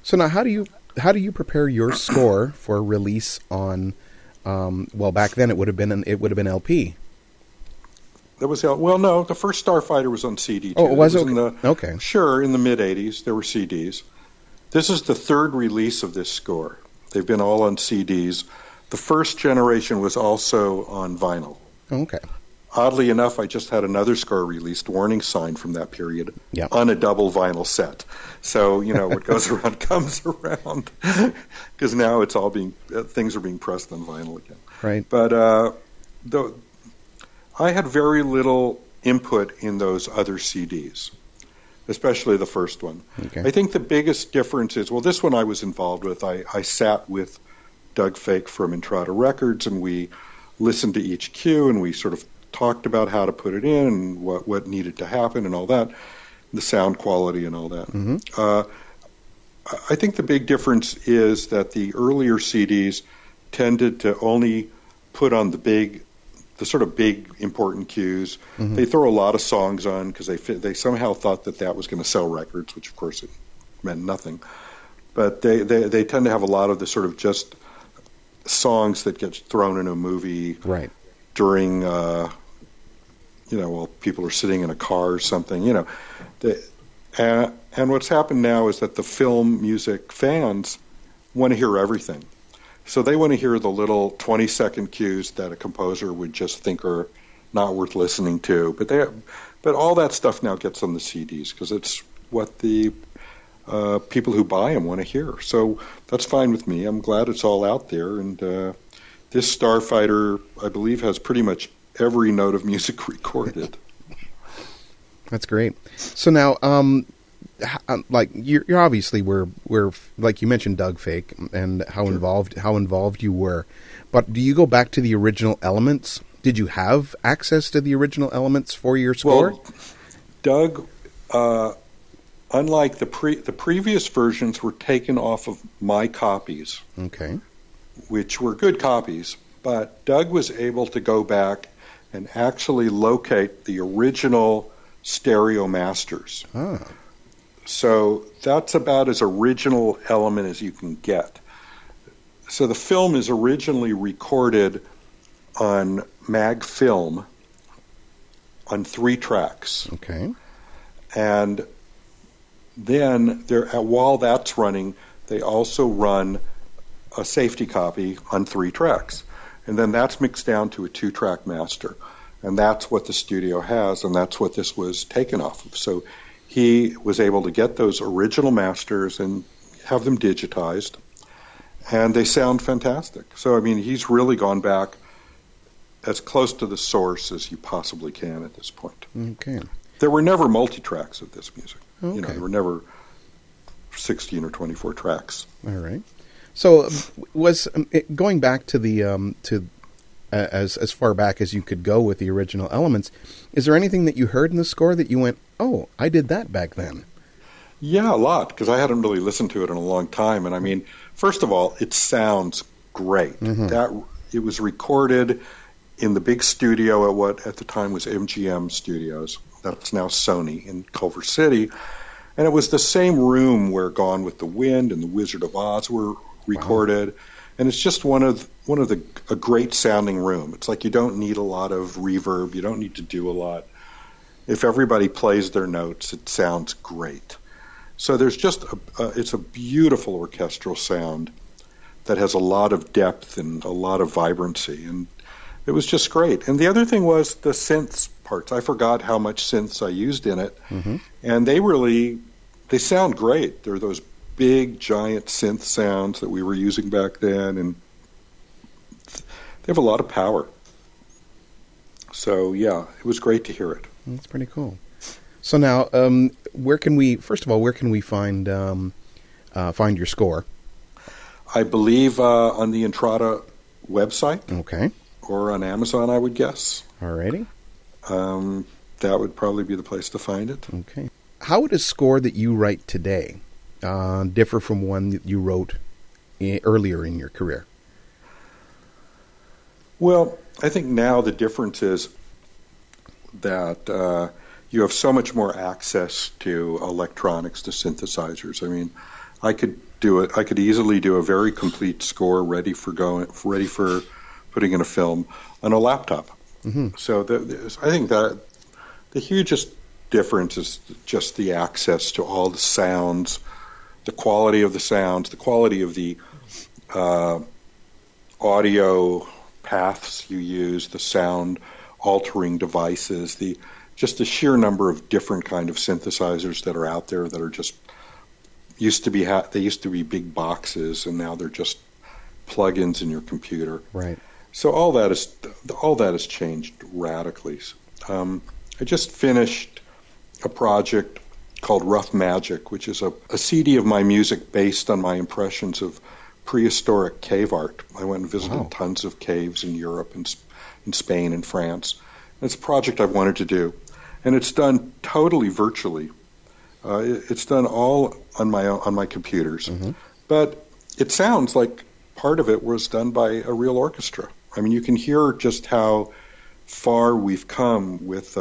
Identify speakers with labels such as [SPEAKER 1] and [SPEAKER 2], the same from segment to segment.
[SPEAKER 1] So now, how do you prepare your score for release on? Well, back then it would have been LP.
[SPEAKER 2] That was no. The first Starfighter was on CD. Too.
[SPEAKER 1] Oh, it was
[SPEAKER 2] okay. Sure, in the mid '80s there were CDs. This is the third release of this score. They've been all on CDs. The first generation was also on vinyl.
[SPEAKER 1] Okay.
[SPEAKER 2] Oddly enough, I just had another score released, Warning Sign, from that period,
[SPEAKER 1] yep.
[SPEAKER 2] on a double vinyl set. So, what goes around comes around, because now it's all things are being pressed on vinyl again.
[SPEAKER 1] Right.
[SPEAKER 2] But I had very little input in those other CDs, especially the first one.
[SPEAKER 1] Okay.
[SPEAKER 2] I think the biggest difference is, this one I was involved with. I sat with Doug Fake from Entrada Records, and we listened to each cue, and we sort of talked about how to put it in and what needed to happen and all that, the sound quality and all that.
[SPEAKER 1] Mm-hmm.
[SPEAKER 2] I think the big difference is that the earlier CDs tended to only put on the sort of big important cues.
[SPEAKER 1] Mm-hmm.
[SPEAKER 2] They throw a lot of songs on because they somehow thought that was going to sell records, which of course it meant nothing. But they tend to have a lot of the sort of just songs that get thrown in a movie,
[SPEAKER 1] right,
[SPEAKER 2] during while people are sitting in a car or something, and what's happened now is that the film music fans want to hear everything. So they want to hear the little 20-second cues that a composer would just think are not worth listening to. But all that stuff now gets on the CDs because it's what the people who buy them want to hear. So that's fine with me. I'm glad it's all out there. And this Starfighter, I believe, has pretty much every note of music recorded.
[SPEAKER 1] That's great. So now, like you're obviously we're like you mentioned Doug Fake and how
[SPEAKER 2] Sure.
[SPEAKER 1] involved you were, but do you go back to the original elements? Did you have access to the original elements for your score?
[SPEAKER 2] Well, Doug, unlike the previous versions, were taken off of my copies.
[SPEAKER 1] Okay.
[SPEAKER 2] Which were good copies, but Doug was able to go back and actually locate the original stereo masters.
[SPEAKER 1] Ah.
[SPEAKER 2] So that's about as original element as you can get. So the film is originally recorded on mag film on 3 tracks.
[SPEAKER 1] Okay.
[SPEAKER 2] And then while that's running, they also run a safety copy on 3 tracks. And then that's mixed down to a 2-track master. And that's what the studio has, and that's what this was taken off of. So he was able to get those original masters and have them digitized, and they sound fantastic. So, I mean, he's really gone back as close to the source as you possibly can at this point.
[SPEAKER 1] Okay.
[SPEAKER 2] There were never multi-tracks of this music.
[SPEAKER 1] Okay.
[SPEAKER 2] There were never 16 or 24 tracks.
[SPEAKER 1] All right. So, was going back to the as far back as you could go with the original elements, is there anything that you heard in the score that you went, "Oh, I did that back then"?
[SPEAKER 2] Yeah, a lot, because I hadn't really listened to it in a long time. And I mean, first of all, it sounds great.
[SPEAKER 1] Mm-hmm.
[SPEAKER 2] It was recorded in the big studio at what at the time was MGM Studios. That's now Sony in Culver City. And it was the same room where Gone with the Wind and The Wizard of Oz were recorded. Wow. And it's just a great sounding room. It's like you don't need a lot of reverb. You don't need to do a lot. If everybody plays their notes, it sounds great. So there's just it's a beautiful orchestral sound that has a lot of depth and a lot of vibrancy, and it was just great. And the other thing was the synths parts. I forgot how much synths I used in it,
[SPEAKER 1] mm-hmm.
[SPEAKER 2] and they sound great. They're those big, giant synth sounds that we were using back then, and they have a lot of power. So, yeah, it was great to hear it.
[SPEAKER 1] That's pretty cool. So now, where can we find your score?
[SPEAKER 2] I believe on the Entrada website.
[SPEAKER 1] Okay.
[SPEAKER 2] Or on Amazon, I would guess.
[SPEAKER 1] Alrighty.
[SPEAKER 2] That would probably be the place to find it.
[SPEAKER 1] Okay. How would a score that you write today differ from one that you wrote earlier in your career?
[SPEAKER 2] Well, I think now the difference is that you have so much more access to electronics, to synthesizers. I mean, I could do it. I could easily do a very complete score ready for putting in a film on a laptop. So I think that the hugest difference is just the access to all the sounds, the quality of the sounds, the quality of the audio paths you use, the sound altering devices, just the sheer number of different kind of synthesizers that are out there that are just used to be big boxes, and now they're just plugins in your computer.
[SPEAKER 1] Right.
[SPEAKER 2] So all that has changed radically. I just finished a project called Rough Magic, which is a CD of my music based on my impressions of prehistoric cave art. I went and visited tons of caves in Europe and in Spain and France. It's a project I've wanted to do, and it's done totally virtually. It's done all on my computers, but it sounds like part of it was done by a real orchestra. I mean, you can hear just how far we've come with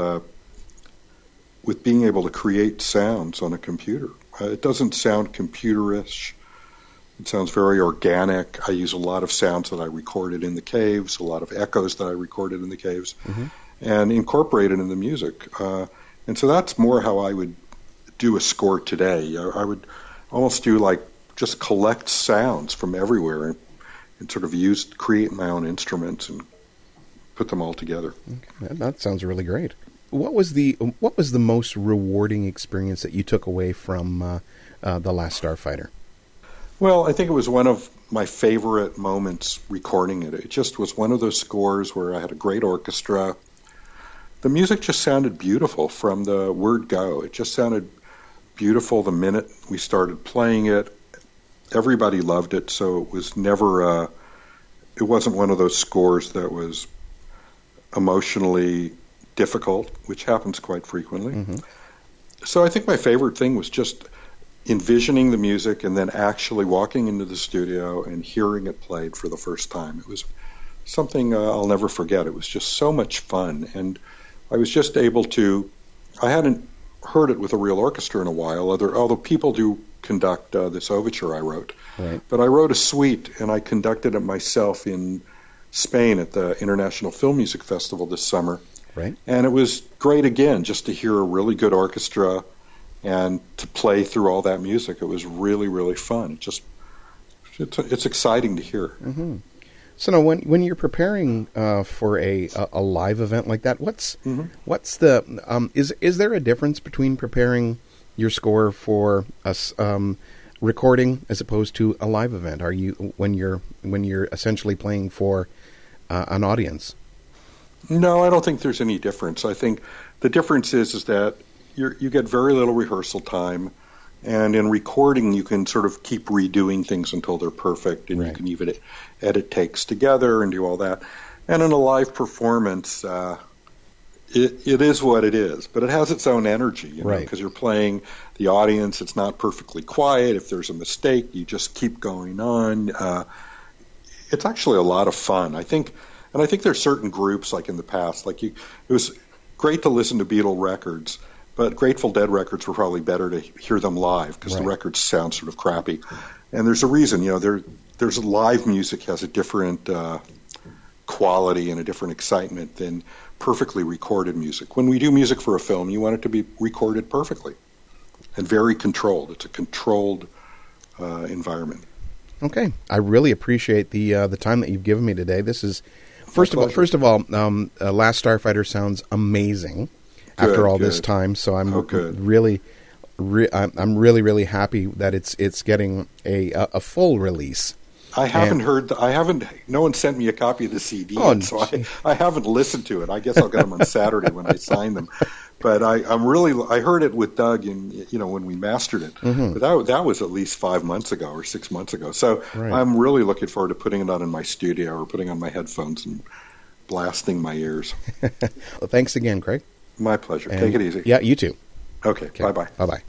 [SPEAKER 2] being able to create sounds on a computer. It doesn't sound computerish. It sounds very organic. I use a lot of sounds that I recorded in the caves, a lot of echoes that I recorded in the caves, and incorporate it in the music. And so that's more how I would do a score today. I would almost do just collect sounds from everywhere and sort of create my own instruments and put them all together.
[SPEAKER 1] Okay. That sounds really great. What was the most rewarding experience that you took away from The Last Starfighter?
[SPEAKER 2] Well, I think it was one of my favorite moments recording it. It just was one of those scores where I had a great orchestra. The music just sounded beautiful from the word go. It just sounded beautiful the minute we started playing it. Everybody loved it, so it was never it wasn't one of those scores that was emotionally difficult, which happens quite frequently. So I think my favorite thing was just envisioning the music and then actually walking into the studio and hearing it played for the first time. It was something I'll never forget. It was just so much fun, and I was just able to, I hadn't heard it with a real orchestra in a while, although people do conduct this overture I wrote.
[SPEAKER 1] Right.
[SPEAKER 2] But I wrote a suite, and I conducted it myself in Spain at the International Film Music Festival this summer.
[SPEAKER 1] Right.
[SPEAKER 2] And it was great, again, just to hear a really good orchestra and to play through all that music. It was really, really fun. It's exciting to hear.
[SPEAKER 1] So now, when you're preparing for a live event like that, what's the is there a difference between preparing your score for a recording as opposed to a live event? Are you when you're essentially playing for an audience?
[SPEAKER 2] No, I don't think there's any difference. I think the difference is that you get very little rehearsal time, and in recording you can sort of keep redoing things until they're perfect, and you can even edit takes together and do all that. And in a live performance, it is what it is, but it has its own energy, because you're playing the audience. It's not perfectly quiet. If there's a mistake, you just keep going on. It's actually a lot of fun, I think. And I think there's certain groups, like in the past, it was great to listen to Beatle records, but Grateful Dead records were probably better to hear them live because the records sound sort of crappy. And there's a reason, there's live music has a different quality and a different excitement than perfectly recorded music. When we do music for a film, you want it to be recorded perfectly and very controlled. It's a controlled environment. Okay.
[SPEAKER 1] I really appreciate the time that you've given me today. This is First of all, Last Starfighter sounds amazing after all this time. So I'm really happy that it's getting a full release.
[SPEAKER 2] I haven't heard. No one sent me a copy of the CD, so I haven't listened to it. I guess I'll get them on Saturday when I sign them. But I heard it with Doug, when we mastered it. But that was at least 5 months ago or 6 months ago. So I'm really looking forward to putting it on in my studio or putting on my headphones and blasting my ears.
[SPEAKER 1] Well, thanks again, Craig.
[SPEAKER 2] My pleasure. Take it easy.
[SPEAKER 1] Yeah, you too.
[SPEAKER 2] Okay. Bye-bye.
[SPEAKER 1] Bye-bye.